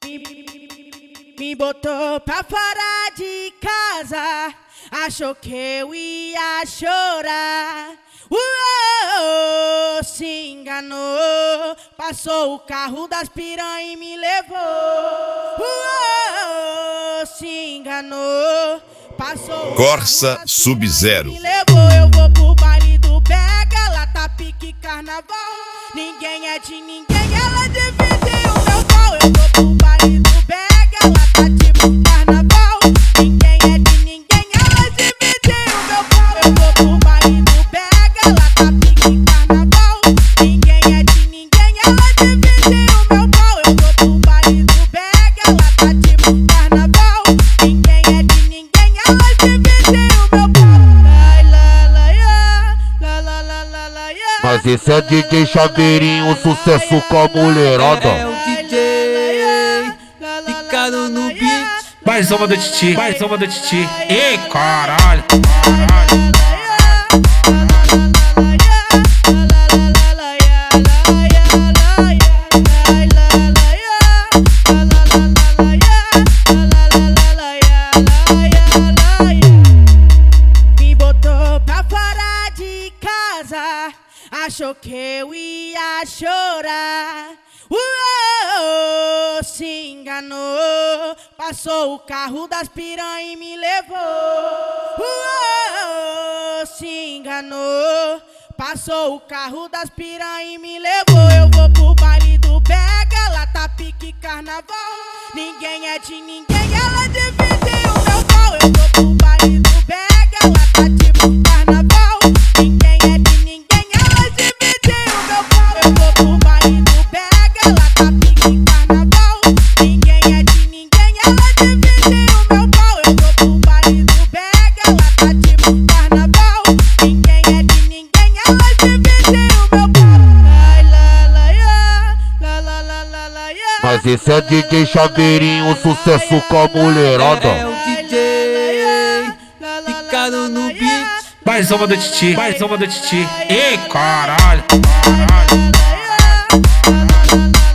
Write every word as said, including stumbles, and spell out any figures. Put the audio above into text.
Me botou pra fora de casa, achou que eu ia chorar. Uou, se enganou, passou o carro das piranha e me levou. Uou, se enganou, passou o Corsa carro das Sub-Zero. piranha e me levou. Eu vou pro baile do Bega, lá tá pique carnaval. Ninguém é de ninguém, ela divide o meu pau. Eu vou pro baile do Bega, lá tá tipo carnaval. Ninguém é de ninguém, ela divide o meu pau. Eu vou pro baile do Bega, lá tá pique carnaval. Ninguém é de ninguém, ela divide o meu pau. Eu vou pro baile do Bega, lá tá tipo carnaval. Ninguém é de ninguém, ela divide o meu pau. Lai, la, la, ya, la, la, la, la, la, ya. Mas esse é D J Chaveirinho, sucesso com a mulherada. É o D J picado no beat. Mais uma do Titi, mais uma do Titi. Ei, caralho, caralho. Me botou pra fora de casa, achou que eu ia chorar. Uou, se enganou, passou o carro das piranha e me levou. Uou, se enganou, passou o carro das piranha e me levou. Eu vou pro baile do Bega, lá tá pique carnaval. Ninguém é de ninguém, ela divide o meu pau. Eu vou pro baile do Bega, lá tá tipo carnaval. Ninguém é de ninguém, ela divide o meu pau. Eu vou pro baile do Bega, lá tá pique carnaval. Ninguém é de ninguém, ela divide o meu pau. Eu vou pro baile do Bega, lá tá tipo carnaval. Ninguém é de ninguém, ela divide o meu pau. Lai, la, la, ya, la, la, la, la, la, ya. Mas esse é D J Chaveirinho, sucesso com a É mulherada. o D J picado no beat. Mais uma do Titi, mais uma do Titi. Ei, caralho, caralho.